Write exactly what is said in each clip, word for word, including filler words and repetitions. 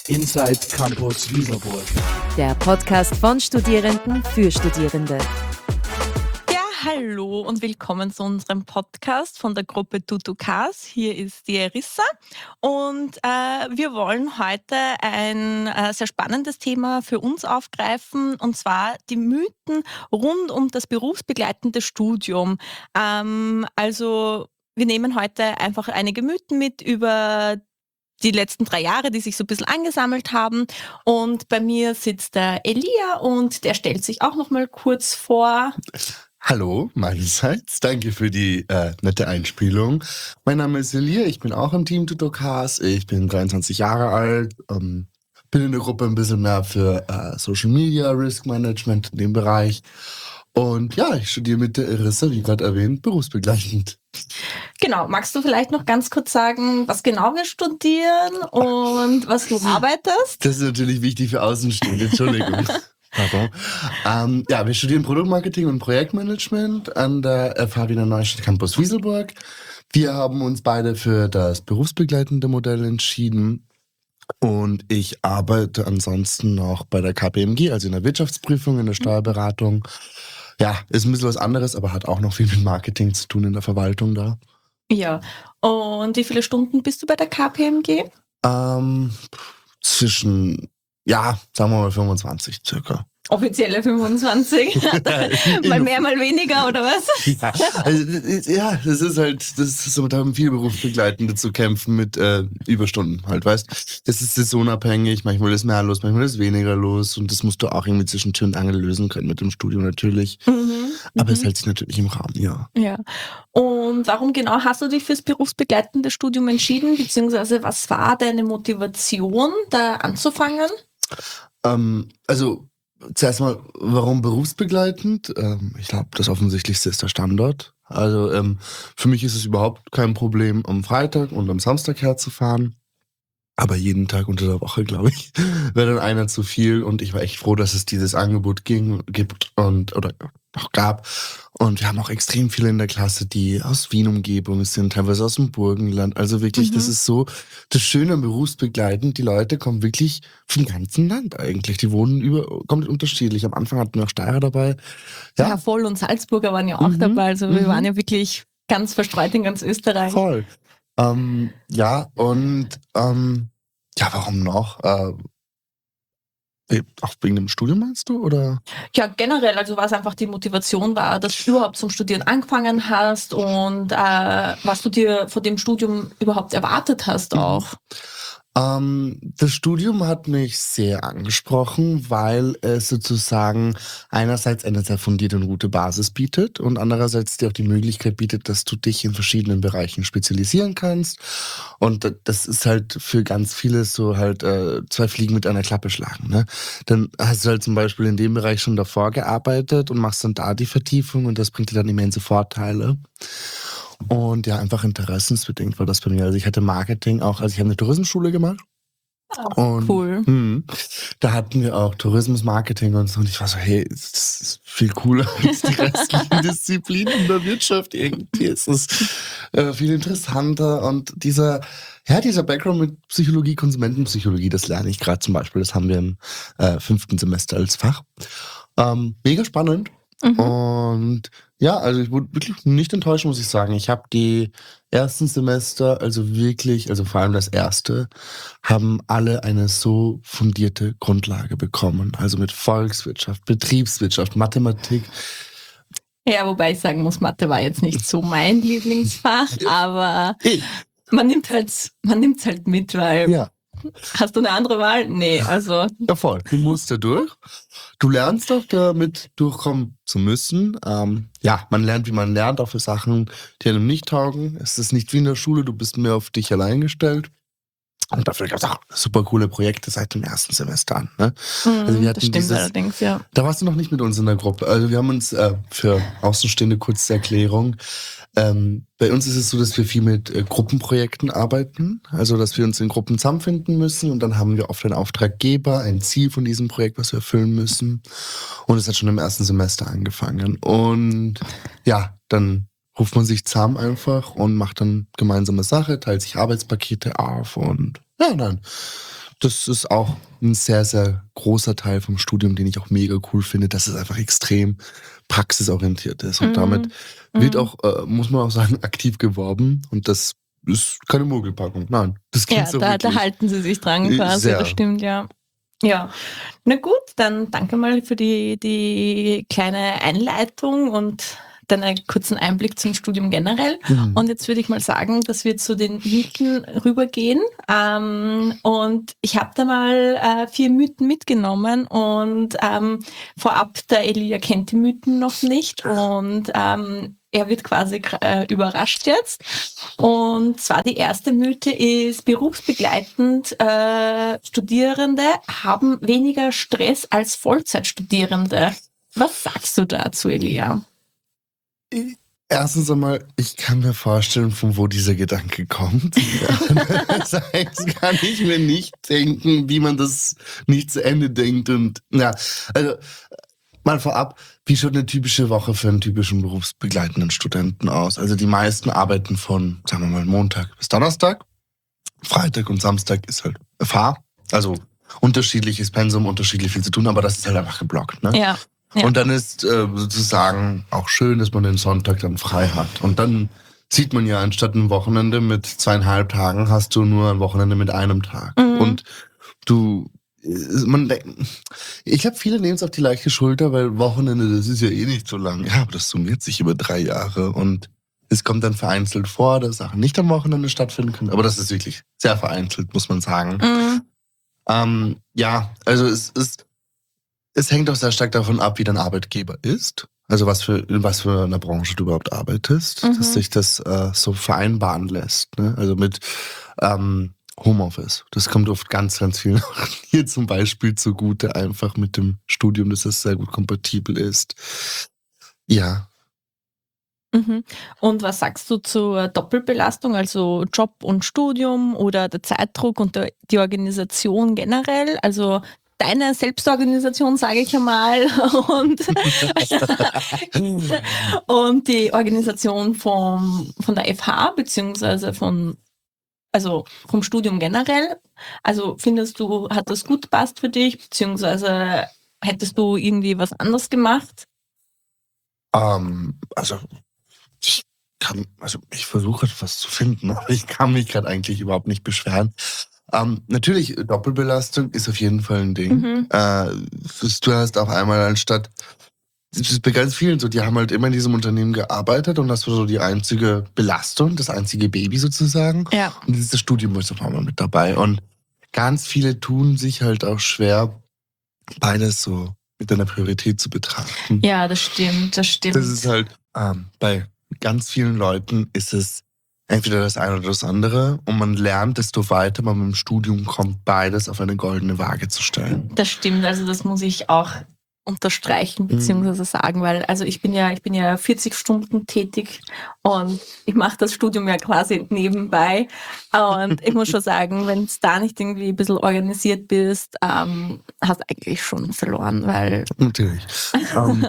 Inside Campus Wieselburg. Der Podcast von Studierenden für Studierende. Ja, hallo und willkommen zu unserem Podcast von der Gruppe Tutukas. Hier ist die Erissa und äh, wir wollen heute ein äh, sehr spannendes Thema für uns aufgreifen, und zwar die Mythen rund um das berufsbegleitende Studium. Ähm, also wir nehmen heute einfach einige Mythen mit über die letzten drei Jahre, die sich so ein bisschen angesammelt haben. Und bei mir sitzt der Elia und der stellt sich auch noch mal kurz vor. Hallo, meinerseits. Danke für die äh, nette Einspielung. Mein Name ist Elia, ich bin auch im Team Tutukas. Ich bin dreiundzwanzig Jahre alt, ähm, bin in der Gruppe ein bisschen mehr für äh, Social Media, Risk Management in dem Bereich. Und ja, ich studiere mit der Erissa, wie gerade erwähnt, berufsbegleitend. Genau, magst du vielleicht noch ganz kurz sagen, was genau wir studieren und was du arbeitest? Das ist natürlich wichtig für Außenstehende, Entschuldigung. Pardon. Ähm, ja, wir studieren Produktmarketing und Projektmanagement an der F H Wiener Neustadt Campus Wieselburg. Wir haben uns beide für das berufsbegleitende Modell entschieden. Und ich arbeite ansonsten noch bei der K P M G, also in der Wirtschaftsprüfung, in der Steuerberatung. Ja, ist ein bisschen was anderes, aber hat auch noch viel mit Marketing zu tun in der Verwaltung da. Ja, und wie viele Stunden bist du bei der K P M G? Ähm, zwischen, ja, sagen wir mal fünfundzwanzig circa. Offizielle fünfundzwanzig. Mal mehr, mal weniger, oder was? Ja, also, ja, das ist halt, das ist so, da haben viele Berufsbegleitende zu kämpfen mit äh, Überstunden halt, weißt. Das ist saisonabhängig, manchmal ist mehr los, manchmal ist weniger los und das musst du auch irgendwie zwischen Tür und Angel lösen können mit dem Studium natürlich. Mhm. Aber mhm. es hält sich natürlich im Rahmen, ja. Ja. Und warum genau hast du dich fürs berufsbegleitende Studium entschieden, beziehungsweise was war deine Motivation, da anzufangen? Ähm, also zuerst mal, warum berufsbegleitend? Ähm, ich glaube, das Offensichtlichste ist der Standort. Also ähm, für mich ist es überhaupt kein Problem, am Freitag und am Samstag herzufahren. Aber jeden Tag unter der Woche, glaube ich, wäre dann einer zu viel. Und ich war echt froh, dass es dieses Angebot ging, gibt und oder auch gab. Und wir haben auch extrem viele in der Klasse, die aus Wien-Umgebung sind, teilweise aus dem Burgenland. Also wirklich, Mhm. das ist so das Schöne am Berufsbegleitend. Die Leute kommen wirklich vom ganzen Land eigentlich. Die wohnen über, komplett unterschiedlich. Am Anfang hatten wir auch Steirer dabei. Ja, Ja, voll. Und Salzburger waren ja auch Mhm, dabei. Also wir mhm. waren ja wirklich ganz verstreut in ganz Österreich. voll. Ähm, ja, und ähm, ja, warum noch? Äh, eh, auch wegen dem Studium meinst du? Oder? Ja, generell, also was einfach die Motivation war, dass du überhaupt zum Studieren angefangen hast und äh, was du dir von dem Studium überhaupt erwartet hast Mhm. auch. Ähm, das Studium hat mich sehr angesprochen, weil es sozusagen einerseits eine sehr fundierte und gute Basis bietet und andererseits dir auch die Möglichkeit bietet, dass du dich in verschiedenen Bereichen spezialisieren kannst. Und da- das ist halt für ganz viele so halt äh, zwei Fliegen mit einer Klappe schlagen. Ne? Dann hast du halt zum Beispiel in dem Bereich schon davor gearbeitet und machst dann da die Vertiefung und das bringt dir dann immense Vorteile. Und ja, einfach interessensbedingt war das bei mir. Also ich hatte Marketing auch, also ich habe eine Tourismusschule gemacht. Und, Cool. Mhm. Da hatten wir auch Tourismus, Marketing und so. Und ich war so, hey, das ist viel cooler als die restlichen Disziplinen der Wirtschaft. Irgendwie ist es äh, viel interessanter. Und dieser, ja, dieser Background mit Psychologie, Konsumentenpsychologie, das lerne ich gerade zum Beispiel. Das haben wir im äh, fünften Semester als Fach. Ähm, mega spannend. Mhm. Und ja, also ich wurde wirklich nicht enttäuscht, muss ich sagen. Ich habe die ersten Semester, also wirklich, also vor allem das erste, haben alle eine so fundierte Grundlage bekommen. Also mit Volkswirtschaft, Betriebswirtschaft, Mathematik. Ja, wobei ich sagen muss, Mathe war jetzt nicht so mein Lieblingsfach, aber Eh, man nimmt halt, man nimmt's halt mit, weil Ja, hast du eine andere Wahl? Nee, also ja voll. Du musst da durch. Du lernst auch damit durchkommen zu müssen. Ähm, ja, man lernt, wie man lernt, auch für Sachen, die einem nicht taugen. Es ist nicht wie in der Schule, du bist mehr auf dich allein gestellt. Und dafür gab es auch super coole Projekte seit dem ersten Semester an. Ne? Also wir mm, hatten das stimmt dieses- allerdings, ja. Da warst du noch nicht mit uns in der Gruppe. Also wir haben uns äh, für Außenstehende kurze Erklärung. Ähm, bei uns ist es so, dass wir viel mit äh, Gruppenprojekten arbeiten. Also dass wir uns in Gruppen zusammenfinden müssen und dann haben wir oft einen Auftraggeber, ein Ziel von diesem Projekt, was wir erfüllen müssen. Und es hat schon im ersten Semester angefangen. Und ja, dann ruft man sich zusammen einfach und macht dann gemeinsame Sache, teilt sich Arbeitspakete auf und ja, dann das ist auch ein sehr, sehr großer Teil vom Studium, den ich auch mega cool finde, dass es einfach extrem praxisorientiert ist. Und Mhm. damit wird Mhm. auch, äh, muss man auch sagen, aktiv geworben. Und das ist keine Mogelpackung. Nein, das Ja, geht so da, da wirklich. halten sie sich dran Äh, quasi, sehr. das stimmt, ja. Ja, na gut, dann danke mal für die, die kleine Einleitung und deinen kurzen Einblick zum Studium generell. Mhm. Und jetzt würde ich mal sagen, dass wir zu den Mythen rübergehen. Ähm, und ich habe da mal äh, vier Mythen mitgenommen und ähm, vorab, der Elia kennt die Mythen noch nicht und ähm, er wird quasi äh, überrascht jetzt. Und zwar die erste Mythe ist, berufsbegleitend äh, Studierende haben weniger Stress als Vollzeitstudierende. Was sagst du dazu, Elia? Erstens einmal, ich kann mir vorstellen, von wo dieser Gedanke kommt. Andererseits kann ich mir nicht denken, wie man das nicht zu Ende denkt. Und ja, also mal vorab, wie schaut eine typische Woche für einen typischen berufsbegleitenden Studenten aus? Also die meisten arbeiten von, sagen wir mal, Montag bis Donnerstag. Freitag und Samstag ist halt F H. Also unterschiedliches Pensum, unterschiedlich viel zu tun, aber das ist halt einfach geblockt. Ne? Ja. Ja. Und dann ist äh, sozusagen auch schön, dass man den Sonntag dann frei hat. Und dann sieht man ja, anstatt ein Wochenende mit zweieinhalb Tagen, hast du nur ein Wochenende mit einem Tag. Mhm. Und du, äh, man denkt, ich glaube, viele nehmen es auf die leichte Schulter, weil Wochenende, das ist ja eh nicht so lang. Ja, aber das summiert sich über drei Jahre. Und es kommt dann vereinzelt vor, dass Sachen nicht am Wochenende stattfinden können. Aber das ist wirklich sehr vereinzelt, muss man sagen. Mhm. Ähm, ja, also es ist... Es hängt auch sehr stark davon ab, wie dein Arbeitgeber ist. Also was für, in was für einer Branche du überhaupt arbeitest, Mhm. dass sich das äh, so vereinbaren lässt. Ne? Also mit ähm, Homeoffice. Das kommt oft ganz, ganz viel hier zum Beispiel zugute, einfach mit dem Studium, dass das sehr gut kompatibel ist. Ja. Mhm. Und was sagst du zur Doppelbelastung, also Job und Studium oder der Zeitdruck und der, die Organisation generell? Also deine Selbstorganisation, sage ich einmal, und, und die Organisation vom, von der F H, beziehungsweise von, also vom Studium generell. Also findest du, hat das gut gepasst für dich, beziehungsweise hättest du irgendwie was anderes gemacht? Ähm, also ich kann, also ich versuche etwas zu finden, aber ich kann mich gerade eigentlich überhaupt nicht beschweren. Ähm, natürlich, Doppelbelastung ist auf jeden Fall ein Ding. Mhm. Äh, du hast auf einmal anstatt, das ist bei ganz vielen so, die haben halt immer in diesem Unternehmen gearbeitet und das war so die einzige Belastung, das einzige Baby sozusagen. Ja. Und dieses Studium ist auf einmal mit dabei. Und ganz viele tun sich halt auch schwer, beides so mit einer Priorität zu betrachten. Ja, das stimmt, das stimmt. Das ist halt, ähm, bei ganz vielen Leuten ist es entweder das eine oder das andere und man lernt, desto weiter man mit dem Studium kommt, beides auf eine goldene Waage zu stellen. Das stimmt, also das muss ich auch unterstreichen beziehungsweise sagen, weil also ich bin ja ich bin ja vierzig Stunden tätig und ich mache das Studium ja quasi nebenbei und ich muss schon sagen, wenn du da nicht irgendwie ein bisschen organisiert bist, ähm, hast du eigentlich schon verloren, weil Natürlich. ähm,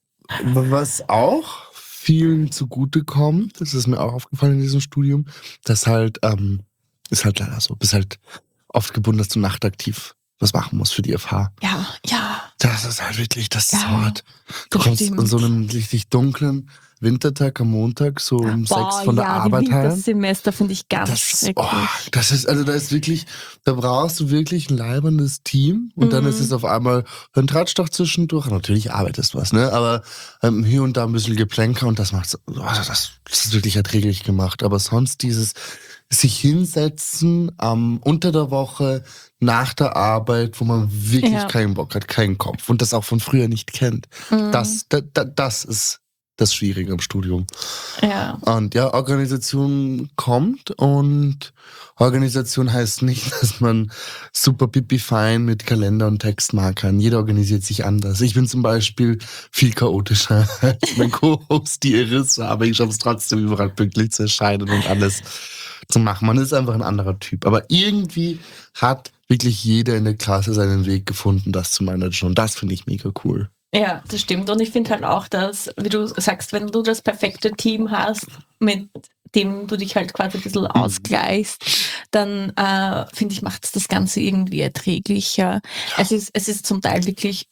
was auch vielen zugutekommt, das ist mir auch aufgefallen in diesem Studium, dass halt, ähm, ist halt leider so, bist halt oft gebunden, dass du nachtaktiv was machen musst für die F H. ja, ja, Das ist halt wirklich, das ist Ja, hart. Du das kommst stimmt. an so einem richtig dunklen Wintertag am Montag, so um boah, sechs von der ja, Arbeit die heim. Wintersemester finde ich ganz Das, schrecklich. oh, das ist, also da ist wirklich, da brauchst du wirklich ein leiberndes Team und dann Mhm. ist es auf einmal ein Tratsch doch zwischendurch. Natürlich arbeitest du was, ne? Aber ähm, hier und da ein bisschen Geplänker und das macht, oh, das, das ist wirklich erträglich gemacht. Aber sonst dieses sich hinsetzen ähm, unter der Woche, nach der Arbeit, wo man wirklich Ja. keinen Bock hat, keinen Kopf und das auch von früher nicht kennt. Mhm. Das, da, da, das ist das Schwierige am Studium. Ja. Und ja, Organisation kommt und Organisation heißt nicht, dass man super pipi-fein mit Kalender und Textmarkern. Jeder organisiert sich anders. Ich bin zum Beispiel viel chaotischer als mein Co-Host, die Irissa, aber ich schaffe es trotzdem, überall pünktlich zu erscheinen und alles zu machen. Man ist einfach ein anderer Typ. Aber irgendwie hat wirklich jeder in der Klasse seinen Weg gefunden, das zu managen. Und das finde ich mega cool. Ja, das stimmt. Und ich finde halt auch, dass, wie du sagst, wenn du das perfekte Team hast mit dem du dich halt quasi ein bisschen ausgleichst, dann äh, finde ich, macht es das Ganze irgendwie erträglicher. Es ist, es ist zum Teil wirklich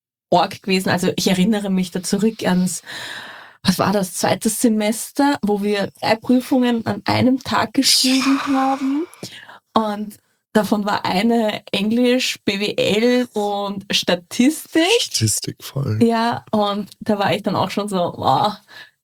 arg gewesen. Also ich erinnere mich da zurück ans, was war das, zweites Semester, wo wir drei Prüfungen an einem Tag geschrieben haben. Und davon war eine Englisch, B W L und Statistik. Statistik voll. Ja, und da war ich dann auch schon so, wow,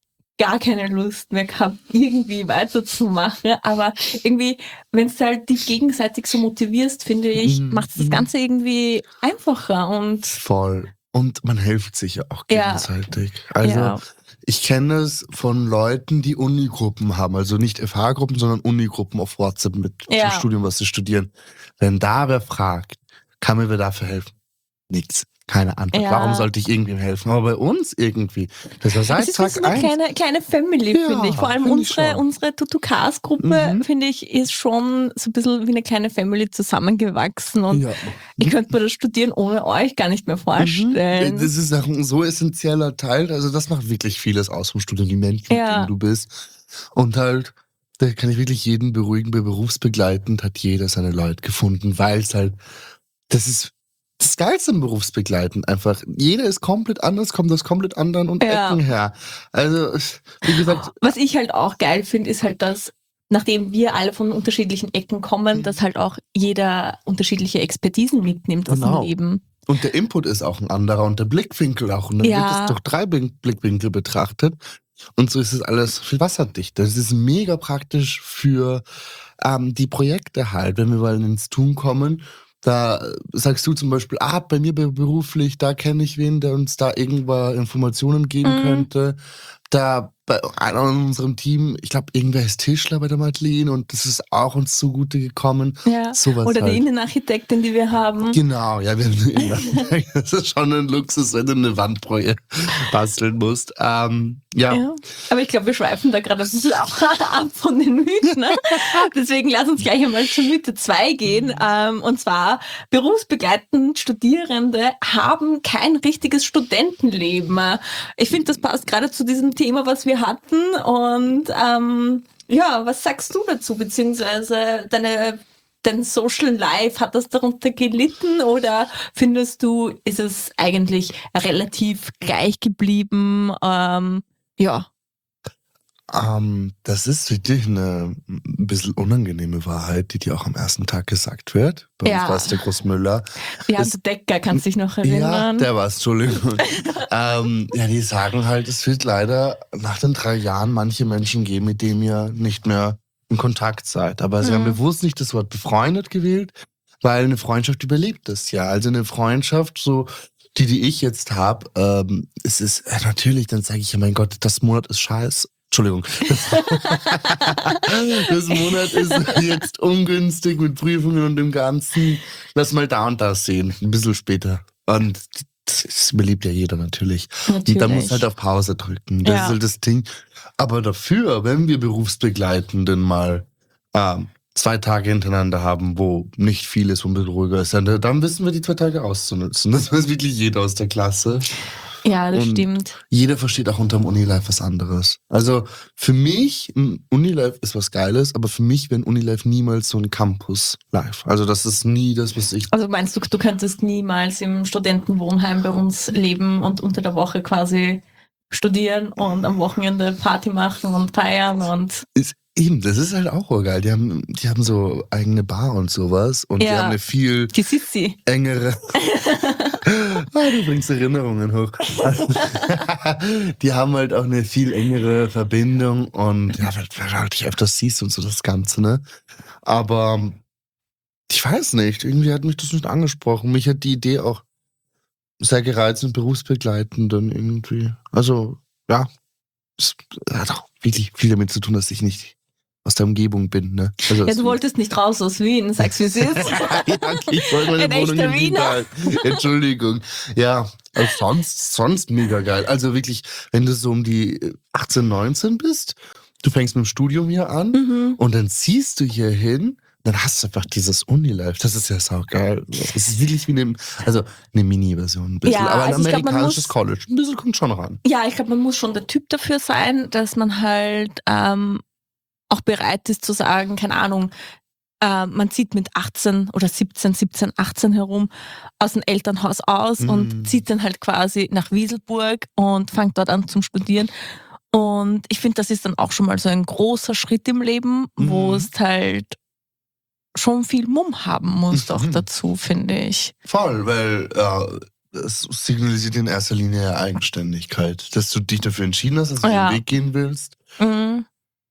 gar keine Lust mehr gehabt, irgendwie weiterzumachen. Aber irgendwie, wenn du halt dich gegenseitig so motivierst, finde ich, Mhm. macht das Ganze irgendwie einfacher. Und Voll. Und man hilft sich ja auch Ja. gegenseitig. Also ja, ich kenne es von Leuten, die Unigruppen haben. Also nicht F H-Gruppen, sondern Unigruppen auf WhatsApp mit Ja. zum Studium, was sie studieren. Wenn da wer fragt, kann mir wer dafür helfen? Nichts. Keine Antwort. Ja. Warum sollte ich irgendwem helfen? Aber bei uns irgendwie. Das war seit es ist wie so Tag eine eins. kleine, kleine Family, Ja, finde ich. Vor allem finde ich unsere, schon. unsere Tutu-Cars-Gruppe, Mhm. finde ich, ist schon so ein bisschen wie eine kleine Family zusammengewachsen. Und Ja. ich könnte mir das Studieren ohne euch gar nicht mehr vorstellen. Mhm. Das ist auch ein so essentieller Teil. Also das macht wirklich vieles aus vom Studium, die Menschen, Ja. mit denen du bist. Und halt, da kann ich wirklich jeden beruhigen, bei berufsbegleitend hat jeder seine Leute gefunden, weil es halt, das ist das Geilste im Berufsbegleiten einfach. Jeder ist komplett anders, kommt aus komplett anderen und Ja. Ecken her. Also, wie gesagt, Was ich halt auch geil finde, ist halt, dass nachdem wir alle von unterschiedlichen Ecken kommen, Mhm. dass halt auch jeder unterschiedliche Expertisen mitnimmt aus Genau. dem Leben. und der Input ist auch ein anderer und der Blickwinkel auch. Und dann Ja. wird es durch drei Blink- Blickwinkel betrachtet. Und so ist es alles viel wasserdichter. Das ist mega praktisch für ähm, die Projekte halt, wenn wir mal ins Tun kommen. Da sagst du zum Beispiel, ah, bei mir be- beruflich, da kenne ich wen, der uns da irgendwo Informationen geben Mhm. könnte. Da bei einer in unserem Team, ich glaube, irgendwer ist Tischler bei der Madeleine und das ist auch uns zugute gekommen. Ja. Sowas Oder halt. die Innenarchitektin, die wir haben. Genau, ja, wir haben das ist schon ein Luxus, wenn du eine Wand proje- basteln musst. Ähm, ja. Ja. Aber ich glaube, wir schweifen da gerade ein bisschen auch ab von den Mythen. Ne? Deswegen lass uns gleich einmal zur Mythe zwei gehen. Ähm, und zwar, berufsbegleitend Studierende haben kein richtiges Studentenleben. Ich finde, das passt gerade zu diesem Thema, was wir hatten. Und ähm, ja, was sagst du dazu? Beziehungsweise deine dein Social Life, hat das darunter gelitten oder findest du, ist es eigentlich relativ gleich geblieben? Ähm, ja. Ähm, das ist wirklich eine ein bisschen unangenehme Wahrheit, die dir auch am ersten Tag gesagt wird. Bei Ja. uns war es der Großmüller. Ja, Das- der Decker, kannst dich noch Ja, erinnern? der war's, Entschuldigung. ähm, ja, die sagen halt, es wird leider nach den drei Jahren manche Menschen geben, mit denen ihr nicht mehr in Kontakt seid. Aber sie Mhm. haben bewusst nicht das Wort befreundet gewählt, weil eine Freundschaft überlebt das ja. Also eine Freundschaft, so die, die ich jetzt habe, ähm, es ist äh, natürlich, dann sage ich ja, mein Gott, das Monat ist scheiße. Entschuldigung. Das Monat ist jetzt ungünstig mit Prüfungen und dem Ganzen. Lass mal da und da sehen, ein bisschen später. Und das überlebt ja jeder natürlich. Und da muss halt auf Pause drücken. Das Ja. ist halt das Ding. Aber dafür, wenn wir Berufsbegleitenden mal ähm, zwei Tage hintereinander haben, wo nicht viel ist, wo ein bisschen ruhiger ist, dann, dann wissen wir die zwei Tage auszunutzen. Das weiß wirklich jeder aus der Klasse. Ja, das Und stimmt. Jeder versteht auch unter dem Unilife was anderes. Also für mich, ein Unilife ist was Geiles, aber für mich wäre ein Unilife niemals so ein Campus-Life. Also das ist nie das, was ich... Also meinst du, du könntest niemals im Studentenwohnheim bei uns leben und unter der Woche quasi studieren und am Wochenende Party machen und feiern und Ist, eben, das ist halt auch geil. Die haben, die haben so eigene Bar und sowas und die Ja. haben eine viel die Sissi. engere... Ah, du bringst Erinnerungen hoch. Die haben halt auch eine viel engere Verbindung und ja, weil weil du halt dich öfters siehst und so das Ganze, ne? Aber ich weiß nicht, irgendwie hat mich das nicht angesprochen. Mich hat die Idee auch sehr gereizt und berufsbegleitend dann irgendwie. Also, ja, es hat auch wirklich viel damit zu tun, dass ich nicht aus der Umgebung bin, ne? Also, Ja, du wolltest nicht raus aus Wien, sag's wie es ist. ja, okay, ich wollte meine Ein Wohnung echter in Wien Wiener. behalten. Entschuldigung. Ja, also sonst, sonst mega geil. Also wirklich, wenn du so um die achtzehn, neunzehn bist, du fängst mit dem Studium hier an Mhm. und dann ziehst du hier hin, dann hast du einfach dieses Unilife. Das ist ja saugeil. Das ist wirklich wie eine, also eine Mini-Version ein bisschen. Ja, aber ein also ich glaub, man amerikanisches muss- College. Ein bisschen kommt schon ran. Ja, ich glaube, man muss schon der Typ dafür sein, dass man halt ähm, auch bereit ist zu sagen, keine Ahnung, äh, man zieht mit achtzehn oder siebzehn, siebzehn, achtzehn herum aus dem Elternhaus aus Mhm. und zieht dann halt quasi nach Wieselburg und fängt dort an zum Studieren. Und ich finde, das ist dann auch schon mal so ein großer Schritt im Leben, wo Mhm. es halt schon viel Mumm haben muss doch Mhm. dazu, finde ich. Voll, weil äh, es signalisiert in erster Linie Eigenständigkeit, dass du dich dafür entschieden hast, dass du Ja. den Weg gehen willst. Mhm.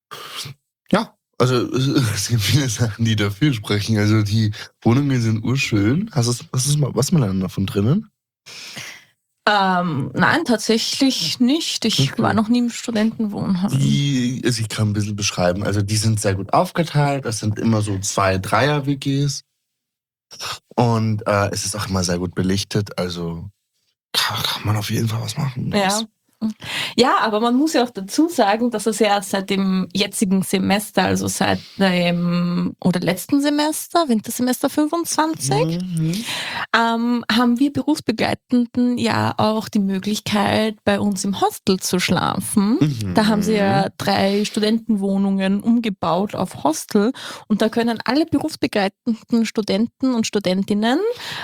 Ja, also es gibt viele Sachen, die dafür sprechen. Also die Wohnungen sind urschön. Hast du, was ist mal, was mal dann davon drinnen? Ähm, nein, tatsächlich nicht. Ich Okay. war noch nie im Studentenwohnheim. Die, also ich kann ein bisschen beschreiben. Also die sind sehr gut aufgeteilt. Das sind immer so zwei Dreier-W Gs. Und äh, es ist auch immer sehr gut belichtet. Also kann, kann man auf jeden Fall was machen. Ja. Ja, aber man muss ja auch dazu sagen, dass es ja seit dem jetzigen Semester, also seit dem oder letzten Semester, Wintersemester fünfundzwanzig, Mhm. ähm, haben wir Berufsbegleitenden ja auch die Möglichkeit, bei uns im Hostel zu schlafen. Mhm. Da haben sie ja drei Studentenwohnungen umgebaut auf Hostel und da können alle berufsbegleitenden Studenten und Studentinnen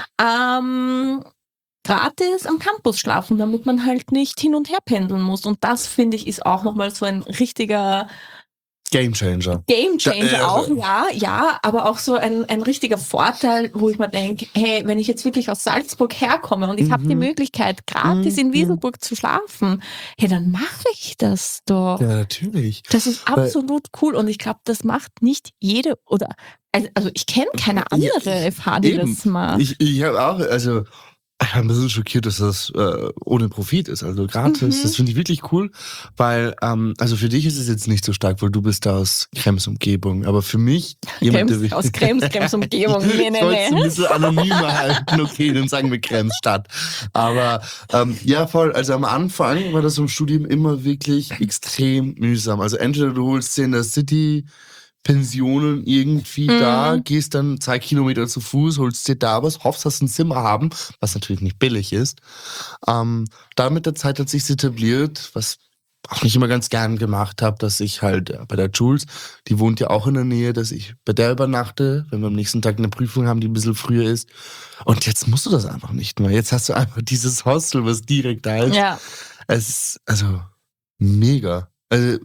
ähm, gratis am Campus schlafen, damit man halt nicht hin und her pendeln muss. Und das, finde ich, ist auch nochmal so ein richtiger Gamechanger. Gamechanger Da- äh, auch, ja, ja, aber auch so ein, ein richtiger Vorteil, wo ich mir denke, hey, wenn ich jetzt wirklich aus Salzburg herkomme und ich habe die Mhm. Möglichkeit, gratis in Mhm. Wieselburg zu schlafen, hey, dann mache ich das doch. Ja, natürlich. Das ist Weil- absolut cool und ich glaube, das macht nicht jede oder also, also ich kenne keine Ja, andere F H, die eben. das macht. Ich, ich habe auch, also ich bin ein bisschen schockiert, dass das äh, ohne Profit ist, also gratis. Mhm. Das finde ich wirklich cool, weil, ähm, also für dich ist es jetzt nicht so stark, weil du bist da aus Krems Umgebung, aber für mich, jemand, Krems, der aus Krems, Krems Umgebung. Nee, nee, ich wollte es ein nee. bisschen anonymer halten, okay, dann sagen wir Kremsstadt. Aber ähm, ja, voll, also am Anfang war das im Studium immer wirklich extrem mühsam. Also entweder du holst dir in der City Pensionen irgendwie Mhm. da, gehst dann zwei Kilometer zu Fuß, holst dir da was, hoffst, dass sie ein Zimmer haben, was natürlich nicht billig ist. Ähm, dann mit der Zeit hat sich etabliert, was auch nicht immer ganz gern gemacht habe, dass ich halt äh, bei der Jules, die wohnt ja auch in der Nähe, dass ich bei der übernachte, wenn wir am nächsten Tag eine Prüfung haben, die ein bisschen früher ist. Und jetzt musst du das einfach nicht mehr. Jetzt hast du einfach dieses Hostel, was direkt da ist. Ja. Es ist also mega. Also,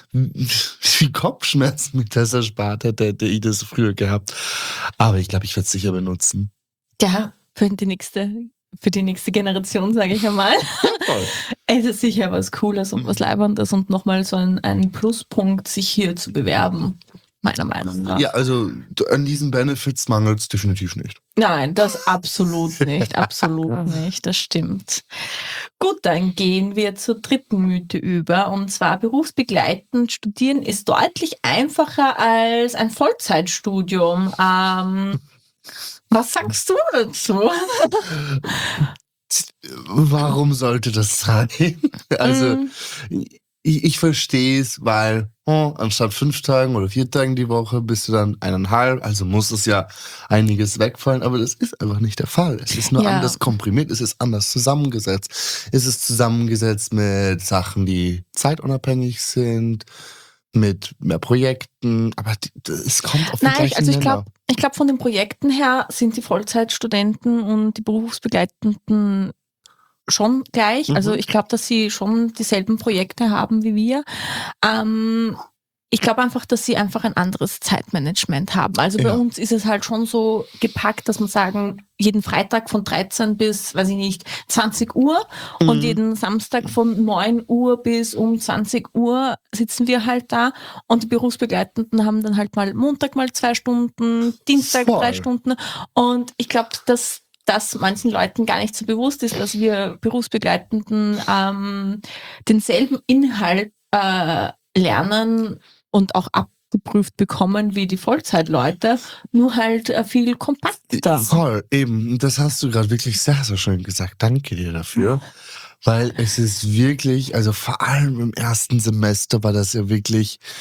wie Kopfschmerzen mit das erspart hätte, hätte ich das früher gehabt. Aber ich glaube, ich werde es sicher benutzen. Ja, für die nächste, für die nächste Generation, sage ich einmal. Voll. Es ist sicher was Cooles und was Leiberndes und nochmal so ein, ein Pluspunkt, sich hier zu bewerben, meiner Meinung nach. Ja, also an diesen Benefits mangelt es definitiv nicht. Nein, das absolut nicht, absolut nicht, das stimmt. Gut, dann gehen wir zur dritten Mythe über und zwar berufsbegleitend studieren ist deutlich einfacher als ein Vollzeitstudium. Ähm, was sagst du dazu? Warum sollte das sein? Also, Mm, ich, ich verstehe es, weil oh, anstatt fünf Tagen oder vier Tagen die Woche bist du dann eineinhalb, also muss es ja einiges wegfallen, aber das ist einfach nicht der Fall. Es ist nur Ja. anders komprimiert, es ist anders zusammengesetzt. Es ist zusammengesetzt mit Sachen, die zeitunabhängig sind, mit mehr Projekten, aber die, es kommt auf den Nein, gleichen also ich Nenner. glaube, ich glaube, von den Projekten her sind die Vollzeitstudenten und die Berufsbegleitenden schon gleich. Mhm. Also ich glaube, dass sie schon dieselben Projekte haben wie wir. Ähm, ich glaube einfach, dass sie einfach ein anderes Zeitmanagement haben. Also bei Ja. uns ist es halt schon so gepackt, dass man sagen, jeden Freitag von dreizehn bis, weiß ich nicht, zwanzig Uhr und Mhm. jeden Samstag von neun Uhr bis um zwanzig Uhr sitzen wir halt da und die Berufsbegleitenden haben dann halt mal Montag mal zwei Stunden, Dienstag Voll. drei Stunden und ich glaube, dass das manchen Leuten gar nicht so bewusst ist, dass wir Berufsbegleitenden ähm, denselben Inhalt äh, lernen und auch abgeprüft bekommen wie die Vollzeitleute, nur halt äh, viel kompakter. Voll, eben. Das hast du gerade wirklich sehr, sehr schön gesagt. Danke dir dafür. Weil es ist wirklich, also vor allem im ersten Semester war das ja wirklich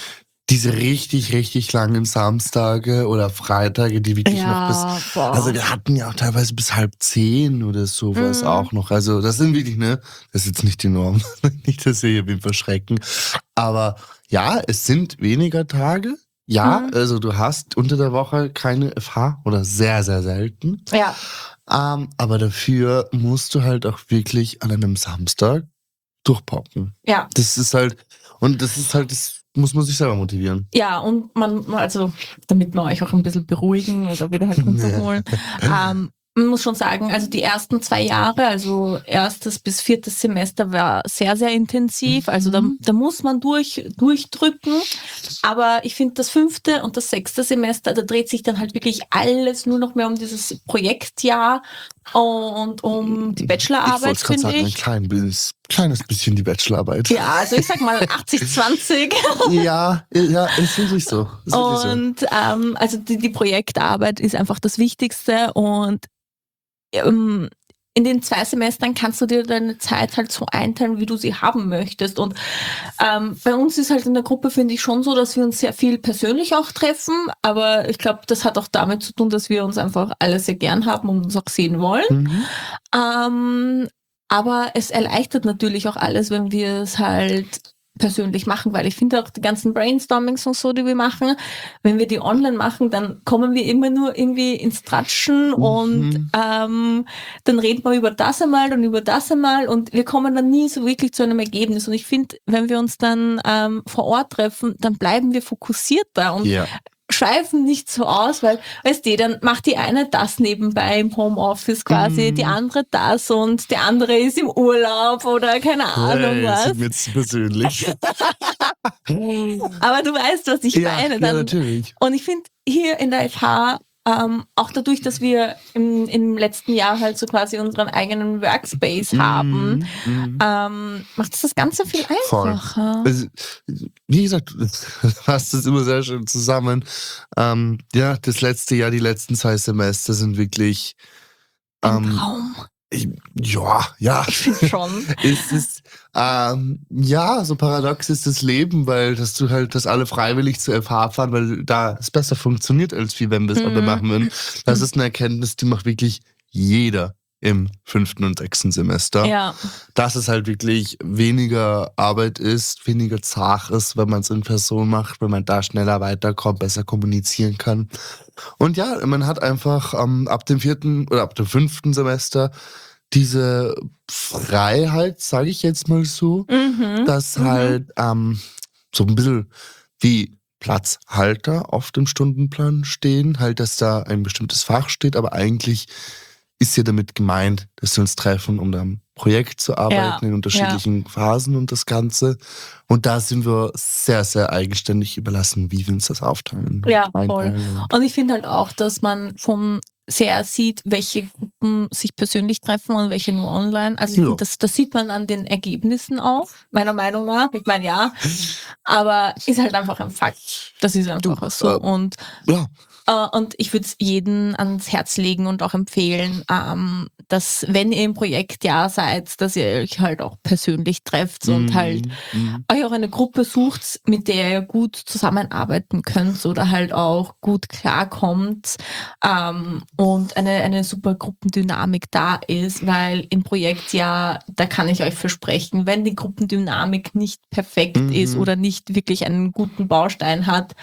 diese richtig, richtig langen Samstage oder Freitage, die wirklich noch bis, Ja, boah. also wir hatten ja auch teilweise bis halb zehn oder sowas Mhm. auch noch. Also das sind wirklich, ne, das ist jetzt nicht die Norm. Nicht, dass wir hier wen verschrecken. Aber ja, es sind weniger Tage. Ja, Mhm. also du hast unter der Woche keine F H oder sehr, sehr selten. Ja, Ähm, aber dafür musst du halt auch wirklich an einem Samstag durchpacken. ja. Das ist halt, und das ist halt, das muss man sich selber motivieren. Ja, und man, also damit wir euch auch ein bisschen beruhigen oder wieder halt runterholen, ähm, man muss schon sagen, also die ersten zwei Jahre, also erstes bis viertes Semester war sehr, sehr intensiv. Also da, Mhm. da muss man durch, durchdrücken. Aber ich finde, das fünfte und das sechste Semester, da dreht sich dann halt wirklich alles nur noch mehr um dieses Projektjahr und um die Ich Bachelorarbeit, wollte gerade finde sagen, ein ich. klein bis, kleines bisschen die Bachelorarbeit. Ja, also ich sag mal achtzig zwanzig. Ja, ja, ist wirklich so. Ist wirklich so. Und ähm, also die, die Projektarbeit ist einfach das Wichtigste und ähm, in den zwei Semestern kannst du dir deine Zeit halt so einteilen, wie du sie haben möchtest. Und ähm, bei uns ist halt in der Gruppe, finde ich, schon so, dass wir uns sehr viel persönlich auch treffen. Aber ich glaube, das hat auch damit zu tun, dass wir uns einfach alle sehr gern haben und uns auch sehen wollen. Mhm. Ähm, aber es erleichtert natürlich auch alles, wenn wir es halt persönlich machen, weil ich finde auch die ganzen Brainstormings und so, die wir machen, wenn wir die online machen, dann kommen wir immer nur irgendwie ins Tratschen Mhm. und ähm, dann reden wir über das einmal und über das einmal und wir kommen dann nie so wirklich zu einem Ergebnis. Und ich finde, wenn wir uns dann ähm, vor Ort treffen, dann bleiben wir fokussierter und Ja. schweifen nicht so aus, weil, weißt du, dann macht die eine das nebenbei im Homeoffice quasi, Mhm. die andere das und der andere ist im Urlaub oder keine Ahnung Hey, was. sind wir jetzt persönlich. Aber du weißt, was ich ja, meine. ja, Dann, natürlich. und ich finde hier in der F H, ähm, auch dadurch, dass wir im, im letzten Jahr halt so quasi unseren eigenen Workspace haben, Mhm. Mhm. ähm, macht es das Ganze viel Voll. einfacher. Also, wie gesagt, du fasst es immer sehr schön zusammen. Ähm, ja, das letzte Jahr, die letzten zwei Semester sind wirklich, Ein ähm, Traum. ich, ja, ja. Ich finde schon. Es ist, ähm, ja, so paradox ist das Leben, weil dass du halt, dass alle freiwillig zur F H fahren, weil da es besser funktioniert, als wie wenn wir es alle Mhm. machen würden. Das ist eine Erkenntnis, die macht wirklich jeder im fünften und sechsten Semester. Ja, Dass es halt wirklich weniger Arbeit ist, weniger zart ist, wenn man es in Person macht, wenn man da schneller weiterkommt, besser kommunizieren kann. Und ja, man hat einfach ähm, ab dem vierten oder ab dem fünften Semester diese Freiheit, sage ich jetzt mal so, mhm. dass Mhm. halt ähm, so ein bisschen wie Platzhalter auf dem Stundenplan stehen, halt, dass da ein bestimmtes Fach steht, aber eigentlich ist ja damit gemeint, dass wir uns treffen, um am Projekt zu arbeiten, Ja, in unterschiedlichen Phasen und das Ganze. Und da sind wir sehr, sehr eigenständig überlassen, wie wir uns das aufteilen. Ja, voll. einteilen. Und Und ich finde halt auch, dass man schon sehr sieht, welche Gruppen sich persönlich treffen und welche nur online. Also ich Ja. finde, das, das sieht man an den Ergebnissen auch, meiner Meinung nach. Ich meine, ja, aber ist halt einfach ein Fakt. Das ist einfach Du, so. äh, Und Ja, Äh, Und ich würde es jedem ans Herz legen und auch empfehlen, ähm, dass wenn ihr im Projektjahr seid, dass ihr euch halt auch persönlich trefft und Mhm, halt mhm. euch auch eine Gruppe sucht, mit der ihr gut zusammenarbeiten könnt oder halt auch gut klarkommt ähm, und eine, eine super Gruppendynamik da ist, weil im Projektjahr, da kann ich euch versprechen, wenn die Gruppendynamik nicht perfekt Mhm. ist oder nicht wirklich einen guten Baustein hat,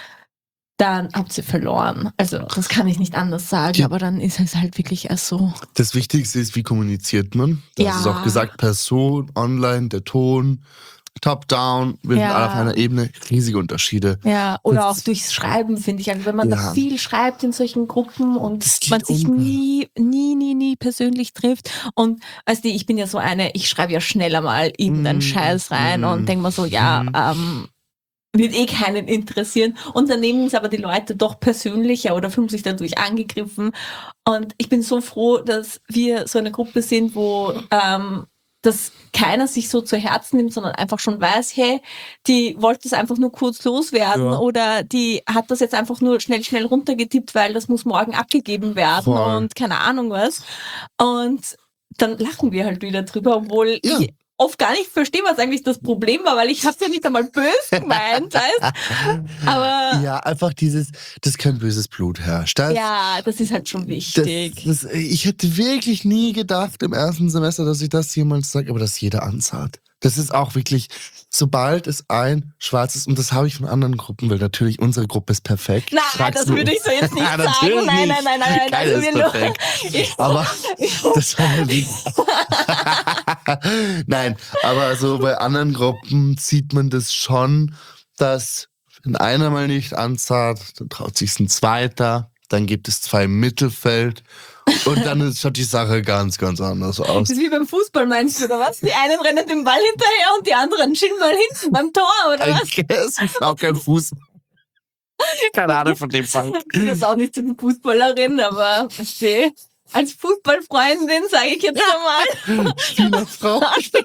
dann habt ihr verloren. Also das kann ich nicht anders sagen, Ja. aber dann ist es halt wirklich erst so. Das Wichtigste ist, wie kommuniziert man. Das Ja. ist auch gesagt, Person, online, der Ton, top-down, wir sind Ja. alle auf einer Ebene. Riesige Unterschiede. Ja, oder Das- auch durchs Schreiben, finde ich. Also wenn man Ja. da viel schreibt in solchen Gruppen und Das geht man sich unter. nie, nie, nie, nie persönlich trifft. Und weißt du, ich bin ja so eine, ich schreibe ja schneller mal irgendeinen Mm, Scheiß rein mm, und denke mir so, ja, mm. ähm, wird eh keinen interessieren. Und dann nehmen es aber die Leute doch persönlicher oder fühlen sich dadurch angegriffen. Und ich bin so froh, dass wir so eine Gruppe sind, wo ähm, dass keiner sich so zu Herzen nimmt, sondern einfach schon weiß, hey, die wollte es einfach nur kurz loswerden Ja. oder die hat das jetzt einfach nur schnell, schnell runtergetippt, weil das muss morgen abgegeben werden Voll. und keine Ahnung was. Und dann lachen wir halt wieder drüber, obwohl Ja. ich oft gar nicht verstehe, was eigentlich das Problem war, weil ich habe es ja nicht einmal böse gemeint, weißt? Aber Ja, einfach dieses, dass kein böses Blut herrscht. Das, ja, das ist halt schon das, wichtig. das, ich hätte wirklich nie gedacht im ersten Semester, dass ich das jemals sage, aber dass jeder ansagt. Das ist auch wirklich, sobald es ein schwarzes, und das habe ich von anderen Gruppen, weil natürlich unsere Gruppe ist perfekt. Nein, Fragst das du- würde ich so jetzt nicht Ja, sagen. natürlich Nein, nein, nicht. nein, nein, nein. Keiner Also ist wir nur- perfekt. Ich- Aber das war ja wie. Nein, aber so bei anderen Gruppen sieht man das schon, dass wenn einer mal nicht ansagt, dann traut sich ein zweiter, dann gibt es zwei im Mittelfeld und dann ist, schaut die Sache ganz, ganz anders aus. Das ist wie beim Fußball, meinst du, oder was? Die einen rennen dem Ball hinterher und die anderen chillen mal hinten beim Tor, oder I was? guess, ist auch kein Fußball. Keine Ahnung von dem Fall. Ich bin auch nicht so eine Fußballerin, aber verstehe. Als Fußballfreundin sage ich jetzt einmal. Spielerfrau.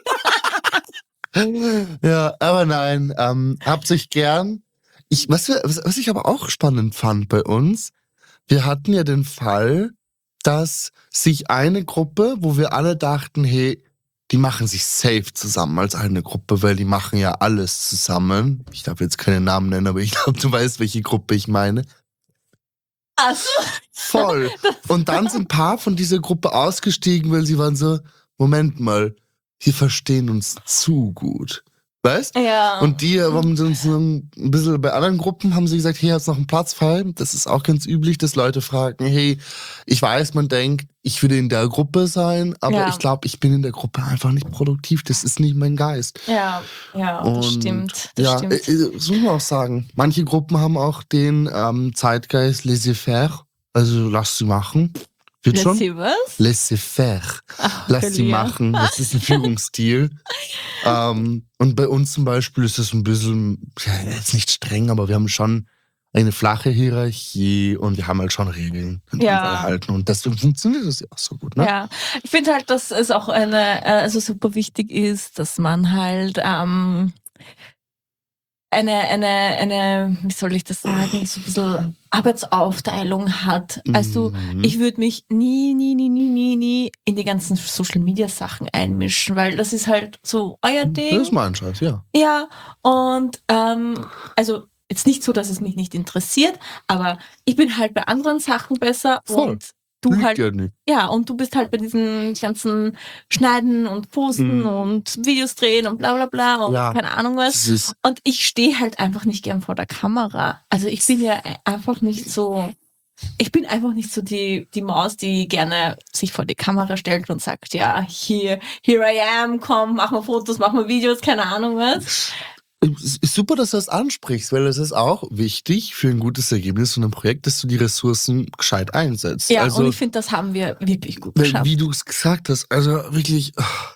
Ja, aber nein, ähm, habt euch gern. Ich, was, wir, was, was ich aber auch spannend fand bei uns, wir hatten ja den Fall, dass sich eine Gruppe, wo wir alle dachten, hey, die machen sich safe zusammen als eine Gruppe, weil die machen ja alles zusammen. Ich darf jetzt keine Namen nennen, aber ich glaube, du weißt, welche Gruppe ich meine. Achso. Voll. Und dann sind ein paar von dieser Gruppe ausgestiegen, weil sie waren so, Moment mal, wir verstehen uns zu gut. Weißt? Ja. Und die haben uns so ein bisschen bei anderen Gruppen haben sie gesagt, hey, hat's noch einen Platz frei? Das ist auch ganz üblich, dass Leute fragen, hey, ich weiß, man denkt, ich würde in der Gruppe sein, aber Ja. ich glaube, ich bin in der Gruppe einfach nicht produktiv. Das ist nicht mein Geist. ja, ja, das Und stimmt. Das ja, stimmt. äh, äh, das muss man auch sagen. Manche Gruppen haben auch den ähm, Zeitgeist laissez-faire, also lass sie machen. Wird schon? Laissez was? Laissez-faire. Ach, Lass sie Galia. machen. Das ist ein Führungsstil. ähm, und bei uns zum Beispiel ist das ein bisschen, ja, jetzt nicht streng, aber wir haben schon eine flache Hierarchie und wir haben halt schon Regeln, an die Ja. wir halten. Und deswegen funktioniert das ja auch so gut, ne? Ja, ich finde halt, dass es auch eine, äh, also super wichtig ist, dass man halt ähm, eine, eine, eine, wie soll ich das sagen, so ein bisschen Arbeitsaufteilung hat. Also Mhm. ich würde mich nie, nie, nie, nie, nie, nie in die ganzen Social Media Sachen einmischen, weil das ist halt so euer Ding. Das ist mein Scheiß, ja. Ja, und ähm, also jetzt nicht so, dass es mich nicht interessiert, aber ich bin halt bei anderen Sachen besser Voll. und du Liegt halt ja nicht. ja, und du bist halt bei diesen ganzen Schneiden und Posten Mhm. und Videos drehen und bla bla bla und Ja. keine Ahnung Das was. ist, Und ich stehe halt einfach nicht gern vor der Kamera. Also ich bin ja einfach nicht so, ich bin einfach nicht so die, die Maus, die gerne sich vor die Kamera stellt und sagt, ja, hier, here I am, komm, mach mal Fotos, mach mal Videos, keine Ahnung was. es ist super, dass du das ansprichst, weil es ist auch wichtig für ein gutes Ergebnis von einem Projekt, dass du die Ressourcen gescheit einsetzt. Ja, also, und ich finde, das haben wir wirklich gut weil, geschafft. wie du es gesagt hast, also wirklich,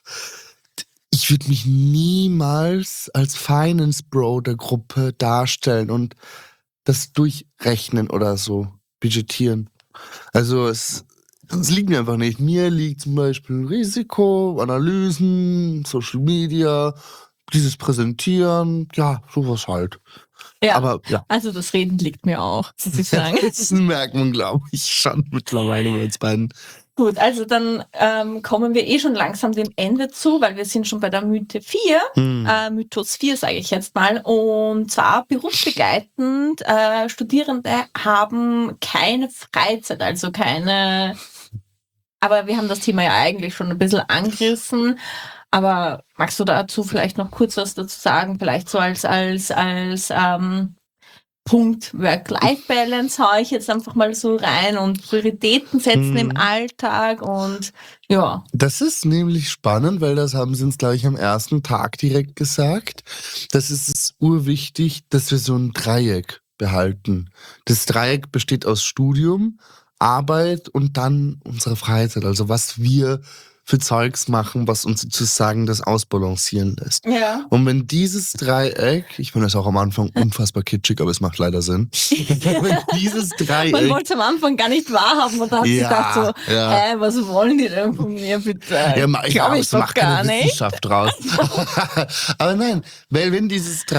ich würde mich niemals als Finance Bro der Gruppe darstellen und das durchrechnen oder so, budgetieren. Also es, es liegt mir einfach nicht. Mir liegt zum Beispiel Risiko, Analysen, Social Media, dieses Präsentieren, ja, sowas halt. Ja, Aber ja, also das Reden liegt mir auch, muss ich sagen. das merkt man, glaube ich, schon mittlerweile bei uns beiden. Gut, also dann ähm, kommen wir eh schon langsam dem Ende zu, weil wir sind schon bei der Mythe vier, Hm. äh, Mythos vier sage ich jetzt mal, und zwar berufsbegleitend, äh, Studierende haben keine Freizeit, also keine, aber wir haben das Thema ja eigentlich schon ein bisschen angerissen, aber magst du dazu vielleicht noch kurz was dazu sagen, vielleicht so als, als, als ähm, Punkt Work-Life-Balance haue ich jetzt einfach mal so rein und Prioritäten setzen Mhm. im Alltag und ja. Das ist nämlich spannend, weil das haben sie uns gleich am ersten Tag direkt gesagt. Das ist es urwichtig, dass wir so ein Dreieck behalten. Das Dreieck besteht aus Studium, Arbeit und dann unsere Freizeit. Also was wir für Zeugs machen, was uns sozusagen das ausbalancieren lässt. Ja. Und wenn dieses Dreieck, ich finde das auch am Anfang unfassbar kitschig, aber es macht leider Sinn. Wenn dieses Man Dreieck, wollte es am Anfang gar nicht wahrhaben und da hat sich Ja, gedacht so, ja. hä, was wollen die denn von mir bitte? ja, mach ich Glaub auch, ich es doch macht gar keine nicht. Wissenschaft draus. Aber nein, weil wenn dieses Dreieck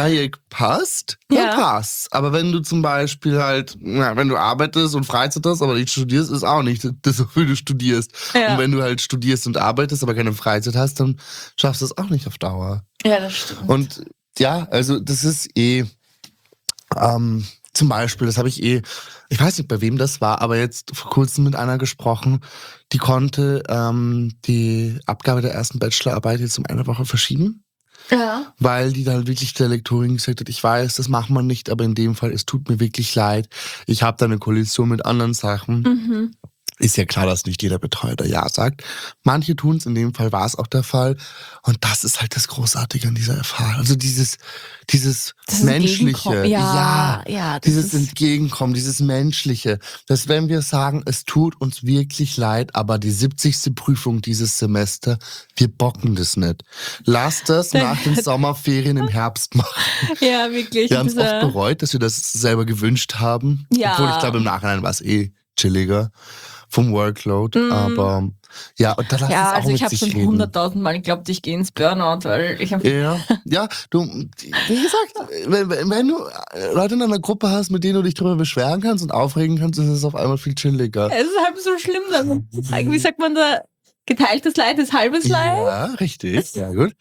passt, dann Ja. passt. Aber wenn du zum Beispiel halt, na, wenn du arbeitest und Freizeit hast, aber nicht studierst, ist auch nicht das, wofür du studierst. Ja. Und wenn du halt studierst und arbeitest, aber keine Freizeit hast, dann schaffst du es auch nicht auf Dauer. Ja, das stimmt. Und ja, also das ist eh, ähm, zum Beispiel, das habe ich eh, ich weiß nicht, bei wem das war, aber jetzt vor kurzem mit einer gesprochen, die konnte ähm, die Abgabe der ersten Bachelorarbeit jetzt um eine Woche verschieben, ja. weil die dann wirklich der Lektorin gesagt hat, ich weiß, das macht man nicht, aber in dem Fall, es tut mir wirklich leid. Ich habe da eine Koalition mit anderen Sachen. Mhm. Ist ja klar, dass nicht jeder Betreuer da Ja sagt. Manche tun es, in dem Fall war es auch der Fall. Und das ist halt das Großartige an dieser Erfahrung. Also dieses, dieses Das Menschliche. Entgegenkommen. Ja, ja, das dieses ist- Entgegenkommen, dieses Menschliche. Dass wenn wir sagen, es tut uns wirklich leid, aber die siebzigste Prüfung dieses Semester, wir bocken das nicht. Lass das nach den Sommerferien im Herbst machen. Ja, wirklich. Wir haben es oft Diese- bereut, dass wir das selber gewünscht haben. Ja. Obwohl ich glaube, im Nachhinein war es eh chilliger vom Workload. Mm. Aber ja, und da lass Ja, es auch also ich mit habe sich schon reden. hunderttausend Mal geglaubt, ich gehe ins Burnout, weil ich habe Ja, ja, du, wie gesagt, wenn, wenn wenn du Leute in einer Gruppe hast, mit denen du dich darüber beschweren kannst und aufregen kannst, ist es auf einmal viel chilliger. es ist halb so schlimm, dann, wie sagt man da, geteiltes Leid ist halbes Leid. Ja, richtig, sehr gut.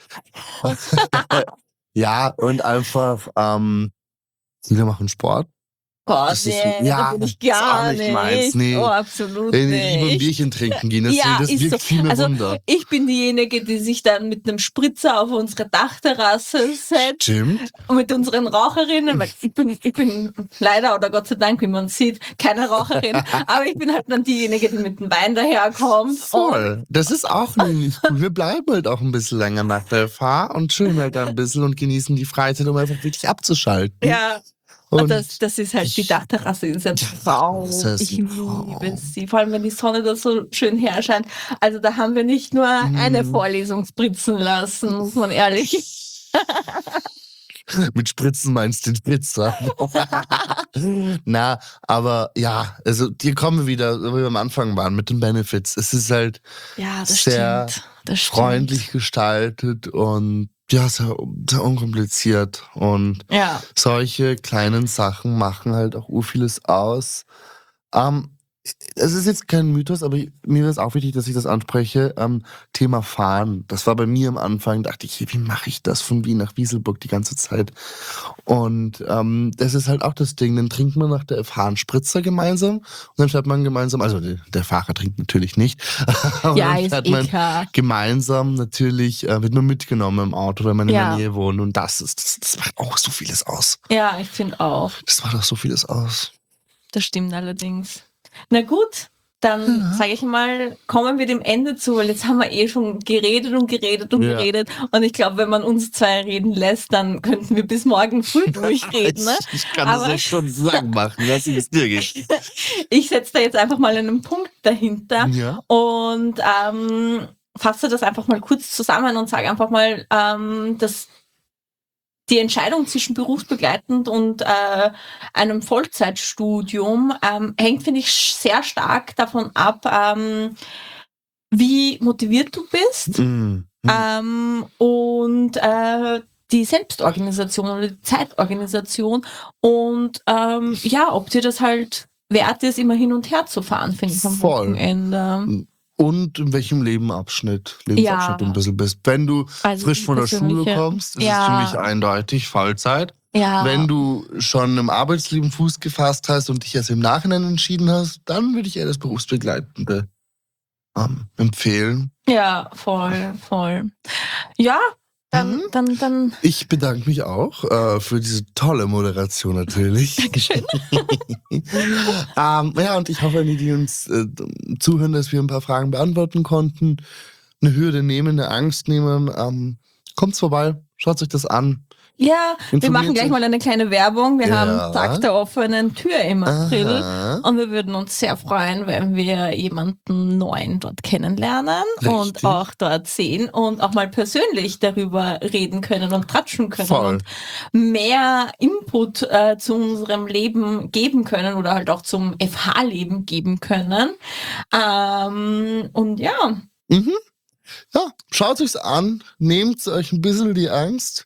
Ja, und einfach, ähm, viele machen Sport. Gott, Das ist- nee, ja, da bin ich das ist auch gar nicht nicht. meins, nee. Oh, absolut Wenn ich lieber ein nicht. Bierchen trinken gehen, das, Ja, das ist wirkt so. viel mehr Also, Wunder. ich bin diejenige, die sich dann mit einem Spritzer auf unsere Dachterrasse setzt Stimmt. und mit unseren Raucherinnen, weil ich bin, ich bin leider oder Gott sei Dank, wie man sieht, keine Raucherin, aber ich bin halt dann diejenige, die mit dem Wein daherkommt. Und Voll. Das ist auch nämlich cool. Wir bleiben halt auch ein bisschen länger nach der Fahrt und chillen halt da ein bisschen und genießen die Freizeit, um einfach wirklich abzuschalten. ja, und das, das ist halt, die ich- Dachterrasse ist ein Traum. das ist Ich ein Traum. liebe sie, vor allem wenn die Sonne da so schön herscheint. Also da haben wir nicht nur eine Mhm. Vorlesung spritzen lassen, muss man ehrlich. Mit Spritzen meinst du den Spritzer. Na, aber ja, also hier kommen wir wieder, wo wir am Anfang waren, mit den Benefits. Es ist halt Ja, das sehr stimmt. Das stimmt. freundlich gestaltet und ja, sehr, sehr unkompliziert. Und Ja, solche kleinen Sachen machen halt auch urvieles aus. Ähm, es ist jetzt kein Mythos, aber mir ist auch wichtig, dass ich das anspreche. Ähm, Thema Fahren. Das war bei mir am Anfang, dachte ich, wie mache ich das von Wien nach Wieselburg die ganze Zeit? Und ähm, das ist halt auch das Ding. Dann trinkt man nach der F H einen Spritzer gemeinsam und dann fährt man gemeinsam, also der, der Fahrer trinkt natürlich nicht. aber ja dann ist fährt eh man klar. gemeinsam natürlich, äh, wird nur mitgenommen im Auto, wenn man in Ja. der Nähe wohnt. Und das ist, das, das macht auch so vieles aus. Ja, ich finde auch. Das macht auch so vieles aus. Das stimmt allerdings. Na gut, dann sage ich mal, kommen wir dem Ende zu, weil jetzt haben wir eh schon geredet und geredet und Ja. geredet. Und ich glaube, wenn man uns zwei reden lässt, dann könnten wir bis morgen früh durchreden. Ne? Ich, ich kann Aber- das echt schon lang machen, dass ich es dir geht. Ich setze da jetzt einfach mal einen Punkt dahinter Ja. und ähm, fasse das einfach mal kurz zusammen und sage einfach mal, ähm, dass die Entscheidung zwischen berufsbegleitend und äh, einem Vollzeitstudium ähm, hängt, finde ich, sehr stark davon ab, ähm, wie motiviert du bist Mm. ähm, und äh, die Selbstorganisation oder die Zeitorganisation und ähm, ja, ob dir das halt wert ist, immer hin und her zu fahren, finde ich am Voll. Wochenende. Und in welchem Lebenabschnitt, Lebensabschnitt Ja. du ein bisschen bist. Wenn du Also frisch von der Schule persönliche- kommst, ist Ja. es für mich eindeutig Vollzeit. Ja, Wenn du schon im Arbeitsleben Fuß gefasst hast und dich erst im Nachhinein entschieden hast, dann würde ich eher das Berufsbegleitende ähm, empfehlen. ja, voll, voll. Ja, dann, Mhm. dann, dann. Ich bedanke mich auch äh, für diese tolle Moderation natürlich. Dankeschön. ähm, ja, und ich hoffe, an die, die uns äh, zuhören, dass wir ein paar Fragen beantworten konnten, eine Hürde nehmen, eine Angst nehmen. Ähm, kommt's vorbei, schaut euch das an. Ja, wir Informiert machen gleich euch. mal eine kleine Werbung. Wir Ja. haben Tag der offenen Tür im April. Aha. Und wir würden uns sehr freuen, wenn wir jemanden Neuen dort kennenlernen und Richtig. auch dort sehen und auch mal persönlich darüber reden können und tratschen können Voll. und mehr Input äh, zu unserem Leben geben können oder halt auch zum F H-Leben geben können. Ähm, und ja, Mhm. Ja, schaut euch's an, nehmt euch ein bisschen die Angst.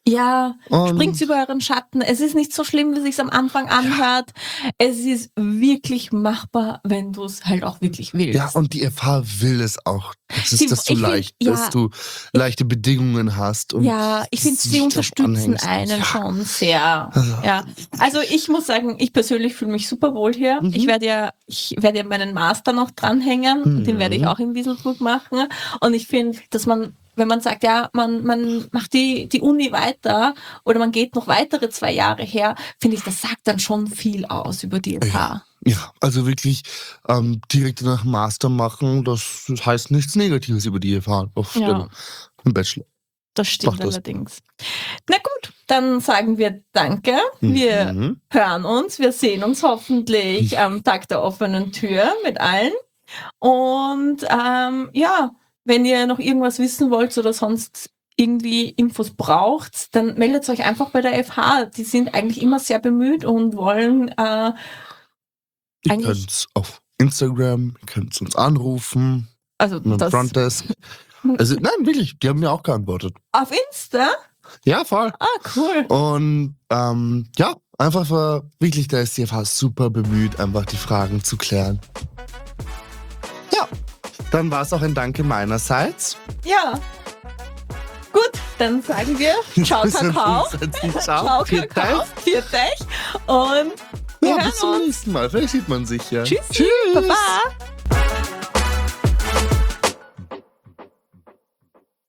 Ja, Und- springt über euren Schatten. Es ist nicht so schlimm, wie sich's am Anfang anhört. Es ist wirklich machbar, wenn du es halt auch wirklich willst. Ja, und die F H will es auch. Das ist, Sie- dass du ich find, leicht, ja. dass du leichte Bedingungen hast. Und Ja, ich finde, sie nicht drauf unterstützen anhängst. einen Ja. schon sehr. Also- Ja, also ich muss sagen, ich persönlich fühle mich super wohl hier. Mhm. Ich werde ja, ich werde ja meinen Master noch dranhängen. Mhm. Den werde ich auch in Wieselburg machen. Und ich finde, dass man, wenn man sagt, ja, man, man macht die, die Uni weiter oder man geht noch weitere zwei Jahre her, finde ich, das sagt dann schon viel aus über die F H. Ja, also wirklich ähm, direkt nach dem Master machen, das heißt nichts Negatives über die F H auf Ja. dem, im Bachelor. Das stimmt Mach das. allerdings. Na gut, dann sagen wir Danke. Wir Mhm. hören uns. Wir sehen uns hoffentlich am Tag der offenen Tür mit allen. Und ähm, ja, wenn ihr noch irgendwas wissen wollt oder sonst irgendwie Infos braucht, dann meldet euch einfach bei der F H. Die sind eigentlich immer sehr bemüht und wollen äh, Ihr Eigentlich- könnt auf Instagram, ihr könnt uns anrufen, also mit das Frontdesk. Also nein, wirklich, die haben mir auch geantwortet. auf Insta. Ja, voll. Ah, cool. Und ähm, ja, einfach für, wirklich, da ist die F H super bemüht, einfach die Fragen zu klären. Ja, dann war es auch ein Danke meinerseits. Ja. Gut, dann sagen wir Ciao, Wir sind Kakao. grundsätzlich Ciao, Ciao. Vielen Kakao. Dank. Viert euch. Und wir Ja, hören bis zum uns. nächsten Mal. Vielleicht sieht man sich ja. Tschüssi. Tschüss. Baba.